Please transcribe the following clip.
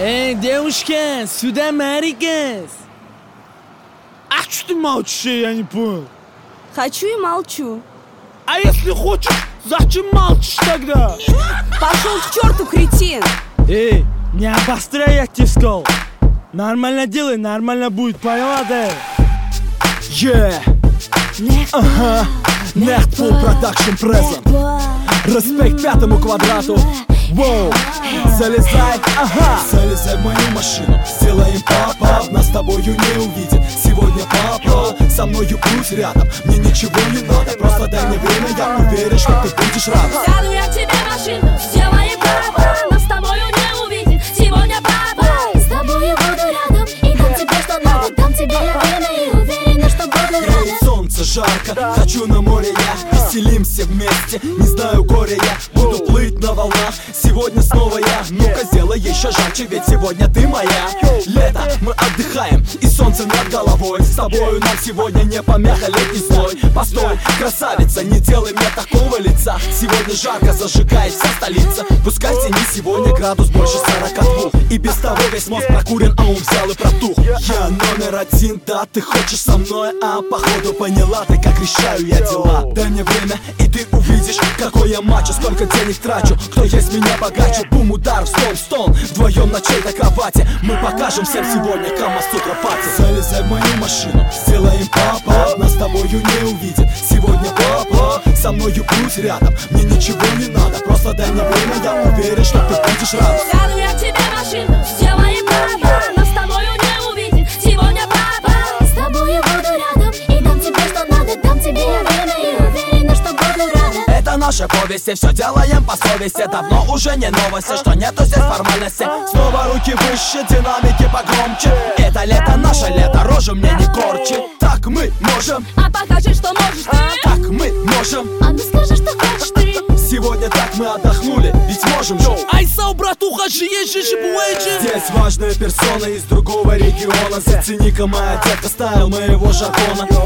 Эй, девушка, сюда Марикас. А что ты молчишь, я не понял? Хочу и молчу. А если хочешь, зачем молчишь тогда? Пошел к черту, кретин! Эй, не обостряй, я тебе сказал. Нормально делай, нормально будет, поняла, да? Ага, Нехтфул Продакшн Презент. Респект пятому квадрату. Воу, залезай, ага. Залезай в мою машину, сделаем папа. Нас с тобою не увидит сегодня папа. Со мною будь рядом, мне ничего не надо. Просто дай мне время, я уверен, что ты будешь рад. Сяду я к тебе в машину, сделаем папа. Нас с тобою не увидит сегодня папа. С тобою буду рядом и дам тебе, что надо. Дам тебе время и уверена, что буду рада. Солнце жарко, хочу на море я. Веселимся вместе, не знаю горя я. Буду плыть на волнах, сегодня снова я. Ну-ка сделай еще жарче, ведь сегодня ты моя. Лето, мы отдыхаем, и солнце над головой. С тобою нам сегодня не помеха летний зной. Постой, красавица, не делай мне такого лица. Сегодня жарко, зажигает вся столица. Пускай в тени сегодня градус больше 42. И без того весь мозг прокурен, а он взял и протух. Я номер один, да, ты хочешь со мной, а походу поняла ты, как решаю я дела. Дай мне время, и ты увидишь, какой я мачо, сколько денег трачу, кто есть меня богаче. Бум, удар, стон, вдвоем на чьей-то кровати. Мы покажем всем сегодня Камасутра пати. Залезай в мою машину, сделаем папа. Нас с тобою не увидит сегодня папа. Со мною будь рядом, мне ничего не надо. Просто дай мне время, я уверен, что ты будешь рад. Сяду я к тебе в машину, сделаем папа. Нас с тобою не увидит сегодня папа. С тобою буду рядом и дам тебе, что надо. Дам тебе время и уверена, что буду рада. Это наша повесть, и все делаем по совести. Давно уже не новости, что нету здесь формальности. Снова руки выше, динамики погромче. Это лето, наше лето, рожу мне не корчи. Так мы можем, А покажи, что можешь ты. так мы можем. А ну скажи, что хочешь ты. Сегодня так мы отдохнули, ведь можем же. Айсау, братуха, жиешь, буэджи. Здесь важная персона из другого региона. Зацени-ка, моя детка, стайл моего жаргона.